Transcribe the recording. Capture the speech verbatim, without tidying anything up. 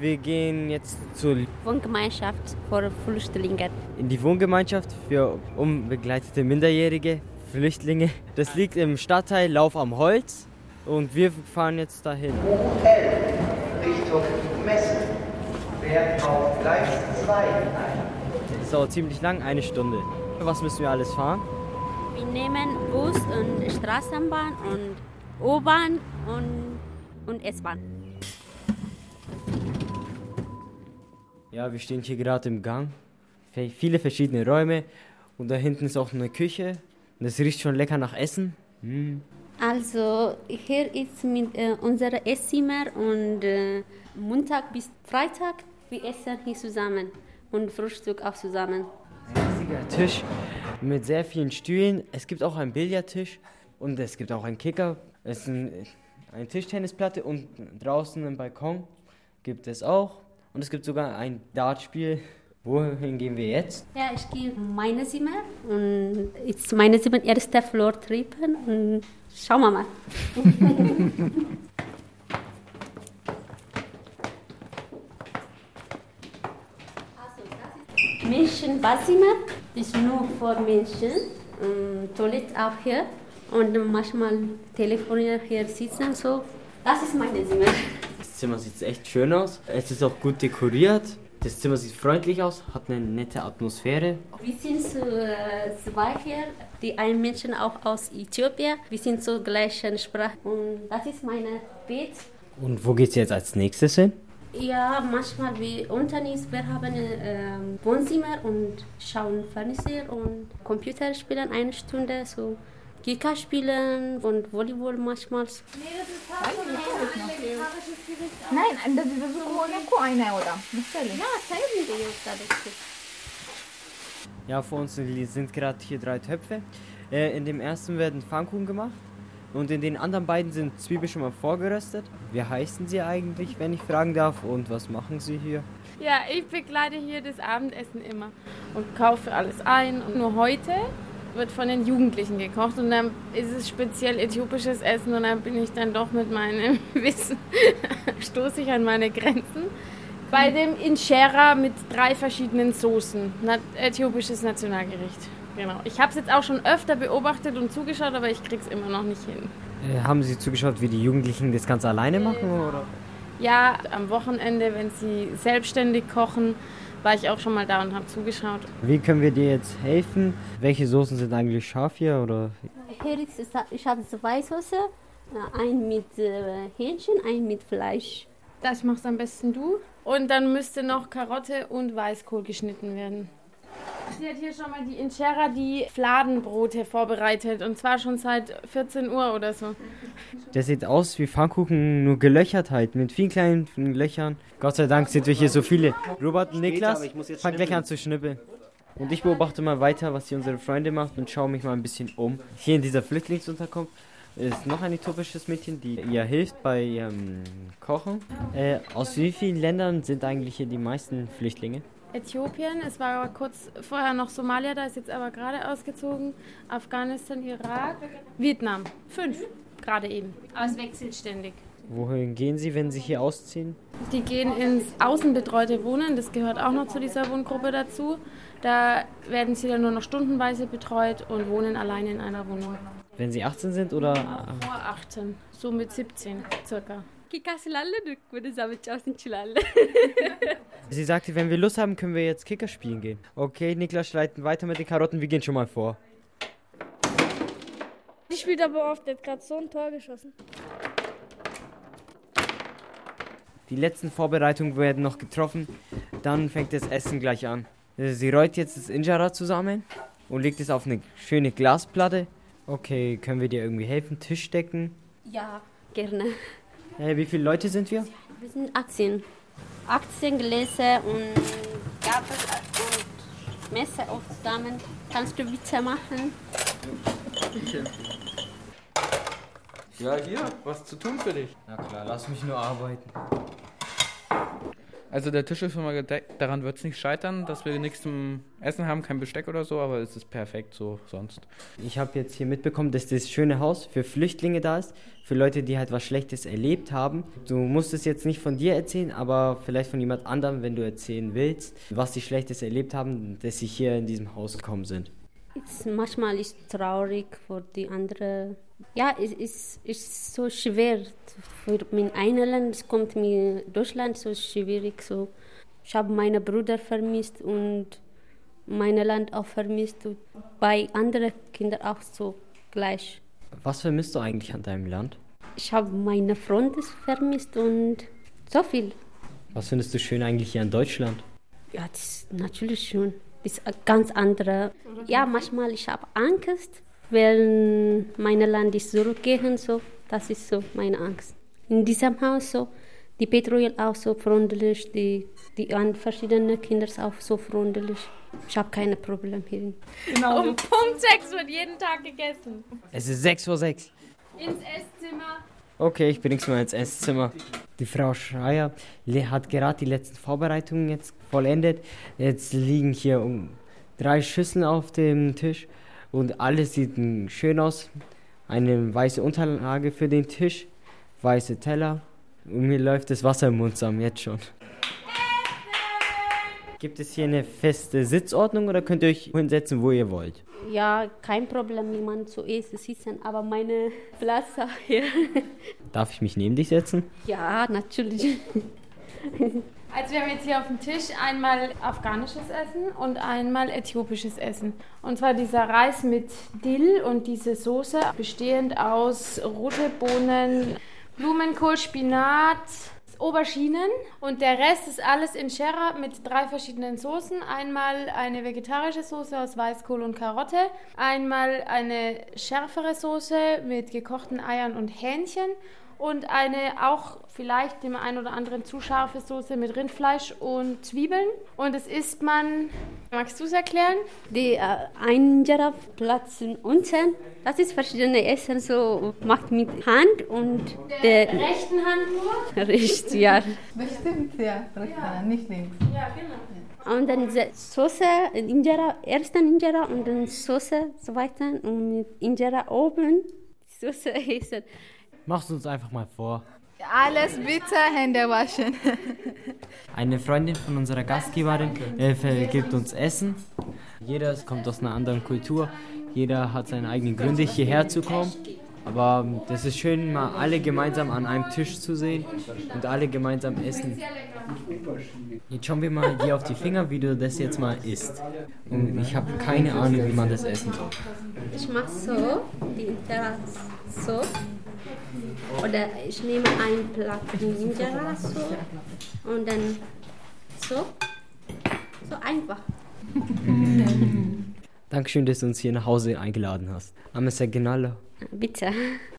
Wir gehen jetzt zur Wohngemeinschaft für Flüchtlinge. In die Wohngemeinschaft für unbegleitete Minderjährige Flüchtlinge. Das liegt im Stadtteil Lauf am Holz und wir fahren jetzt dahin. U elf Richtung Messen. Fährt auf Gleis zwei ein. Das dauert ziemlich lang, eine Stunde. Was müssen wir alles fahren? Wir nehmen Bus und Straßenbahn und U-Bahn und, und S-Bahn. Ja, wir stehen hier gerade im Gang. Viele verschiedene Räume und da hinten ist auch eine Küche. Und es riecht schon lecker nach Essen. Mm. Also hier ist mit äh, unser Esszimmer und äh, Montag bis Freitag wir essen hier zusammen und Frühstück auch zusammen. Ein riesiger Tisch mit sehr vielen Stühlen. Es gibt auch einen Billardtisch und es gibt auch einen Kicker. Es ist ein, eine Tischtennisplatte und draußen im Balkon gibt es auch. Und es gibt sogar ein Dartspiel. Wohin gehen wir jetzt? Ja, ich gehe in meine Zimmer und jetzt meine Zimmer, erster Floor Treppen und schauen wir mal. Mädchen-Badzimmer, das ist nur für Mädchen. Und Toilette auch hier und manchmal telefonieren hier sitzen so. Das ist meine Zimmer. Das Zimmer sieht echt schön aus. Es ist auch gut dekoriert. Das Zimmer sieht freundlich aus, hat eine nette Atmosphäre. Wir sind so äh, zwei hier, die ein Menschen auch aus Äthiopien. Wir sind so gleichen Sprache und das ist mein Bett. Und wo geht's jetzt als nächstes hin? Ja, manchmal wir unten ist, wir haben ein äh, Wohnzimmer und schauen Fernseher und Computer spielen eine Stunde so. Kika spielen und Volleyball manchmal. Nein, እንደዚህ ብዙ ከሆነ እኮ አይን አይወጣም መሰለኝ። Ja, zeigen wir jetzt alles. Ja, vor uns sind gerade hier drei Töpfe. Äh, in dem ersten werden Pfannkuchen gemacht und in den anderen beiden sind Zwiebeln schon mal vorgeröstet. Wie heißen Sie eigentlich, wenn ich fragen darf, und was machen Sie hier? Ja, ich begleite hier das Abendessen immer und kaufe alles ein. Und nur heute wird von den Jugendlichen gekocht und dann ist es speziell äthiopisches Essen und dann bin ich dann doch mit meinem Wissen, stoße ich an meine Grenzen. Bei dem Injera mit drei verschiedenen Soßen, äthiopisches Nationalgericht. Genau. Ich habe es jetzt auch schon öfter beobachtet und zugeschaut, aber ich krieg's immer noch nicht hin. Äh, haben Sie zugeschaut, wie die Jugendlichen das Ganze alleine machen? Oder? Ja, am Wochenende, wenn sie selbstständig kochen, war ich auch schon mal da und habe zugeschaut. Wie können wir dir jetzt helfen? Welche Soßen sind eigentlich scharf hier? Oder? Hier ist, ich habe zwei Soßen, ein mit Hähnchen, ein mit Fleisch. Das machst am besten du. Und dann müsste noch Karotte und Weißkohl geschnitten werden. Sie hat hier schon mal die Injera, die Fladenbrote vorbereitet und zwar schon seit vierzehn Uhr oder so. Das sieht aus wie Pfannkuchen, nur gelöchert halt, mit vielen kleinen Löchern. Gott sei Dank sind wir hier so viele. Robert und Niklas, fang gleich an zu schnippeln. Und ich beobachte mal weiter, was hier unsere Freunde macht und schaue mich mal ein bisschen um. Hier in dieser Flüchtlingsunterkunft ist noch ein äthiopisches Mädchen, die ihr hilft bei ihrem Kochen. Äh, aus wie vielen Ländern sind eigentlich hier die meisten Flüchtlinge? Äthiopien, es war kurz vorher noch Somalia, da ist jetzt aber gerade ausgezogen. Afghanistan, Irak, Vietnam. Fünf, gerade eben. Aber es wechselt ständig. Wohin gehen Sie, wenn Sie hier ausziehen? Die gehen ins außenbetreute Wohnen, das gehört auch noch zu dieser Wohngruppe dazu. Da werden sie dann nur noch stundenweise betreut und wohnen alleine in einer Wohnung. Wenn Sie achtzehn sind oder? Vor achtzehn, so mit siebzehn circa. Sie sagte, wenn wir Lust haben, können wir jetzt Kicker spielen gehen. Okay, Niklas schreitet weiter mit den Karotten, wir gehen schon mal vor. Die spielt aber oft, der hat gerade so ein Tor geschossen. Die letzten Vorbereitungen werden noch getroffen, dann fängt das Essen gleich an. Sie rollt jetzt das Injera zusammen und legt es auf eine schöne Glasplatte. Okay, können wir dir irgendwie helfen? Tisch decken? Ja, gerne. Hey, wie viele Leute sind wir? Wir sind achtzehn. achtzehn Gläser und Gabel und Messer auch zusammen. Kannst du bitte machen? Bitte. Ja, hier, was zu tun für dich? Na klar, lass mich nur arbeiten. Also der Tisch ist schon mal gedeckt, daran wird es nicht scheitern, dass wir nichts zum Essen haben, kein Besteck oder so, aber es ist perfekt so sonst. Ich habe jetzt hier mitbekommen, dass das schöne Haus für Flüchtlinge da ist, für Leute, die halt was Schlechtes erlebt haben. Du musst es jetzt nicht von dir erzählen, aber vielleicht von jemand anderem, wenn du erzählen willst, was die Schlechtes erlebt haben, dass sie hier in diesem Haus gekommen sind. Es, manchmal ist es traurig für die andere. Ja, es ist, ist so schwer. Für mein eigenes Land es kommt mir Deutschland so schwierig. So. Ich habe meine Brüder vermisst und mein Land auch vermisst. Und bei anderen Kindern auch so gleich. Was vermisst du eigentlich an deinem Land? Ich habe meine Freunde vermisst und so viel. Was findest du schön eigentlich hier in Deutschland? Ja, das ist natürlich schön. Das ist ganz andere. Ja, manchmal ich habe Angst, wenn mein Land ist zurückgehen, so. Das ist so meine Angst. In diesem Haus so, die Betreuer auch so freundlich, die, die an verschiedenen Kinder auch so freundlich. Ich habe keine Probleme hier. Genau. Um Punkt sechs wird jeden Tag gegessen. Es ist sechs Uhr sechs. Ins Esszimmer. Okay, ich bring's mal ins Esszimmer. Die Frau Schreier hat gerade die letzten Vorbereitungen jetzt vollendet. Jetzt liegen hier um drei Schüsseln auf dem Tisch und alles sieht schön aus. Eine weiße Unterlage für den Tisch, weiße Teller und mir läuft das Wasser im Mund zusammen, jetzt schon. Gibt es hier eine feste Sitzordnung oder könnt ihr euch hinsetzen, wo ihr wollt? Ja, kein Problem, jemand zu essen sitzen, aber meine Platz hier. Darf ich mich neben dich setzen? Ja, natürlich. Also wir haben jetzt hier auf dem Tisch einmal afghanisches Essen und einmal äthiopisches Essen. Und zwar dieser Reis mit Dill und diese Soße, bestehend aus rote Bohnen, Blumenkohl, Spinat, Auberginen und der Rest ist alles Injera mit drei verschiedenen Soßen. Einmal eine vegetarische Soße aus Weißkohl und Karotte, einmal eine schärfere Soße mit gekochten Eiern und Hähnchen und eine auch vielleicht dem einen oder anderen zu scharfe Soße mit Rindfleisch und Zwiebeln. Und das isst man, magst du es erklären? Die äh, Injera Platz unten, das ist verschiedene Essen, so macht mit Hand und Der, der rechten Hand nur? Riecht, ja. Bestimmt, ja. ja. Nicht links. Ja, genau. Und dann die Soße, Injera, erst Injera und dann Soße, zweiten und mit Injera oben die Soße essen. Mach's uns einfach mal vor. Alles bitte Hände waschen. Eine Freundin von unserer Gastgeberin äh, gibt uns Essen. Jeder kommt aus einer anderen Kultur. Jeder hat seine eigenen Gründe, hierher zu kommen. Aber das ist schön, mal alle gemeinsam an einem Tisch zu sehen und alle gemeinsam essen. Jetzt schauen wir mal dir auf die Finger, wie du das jetzt mal isst. Und ich habe keine Ahnung, wie man das essen soll. Ich mache so, die Injera so. Oder ich nehme ein Blatt Injera so und dann so. So einfach. Dankeschön, dass du uns hier nach Hause eingeladen hast. Amesa Genalo. Bitte.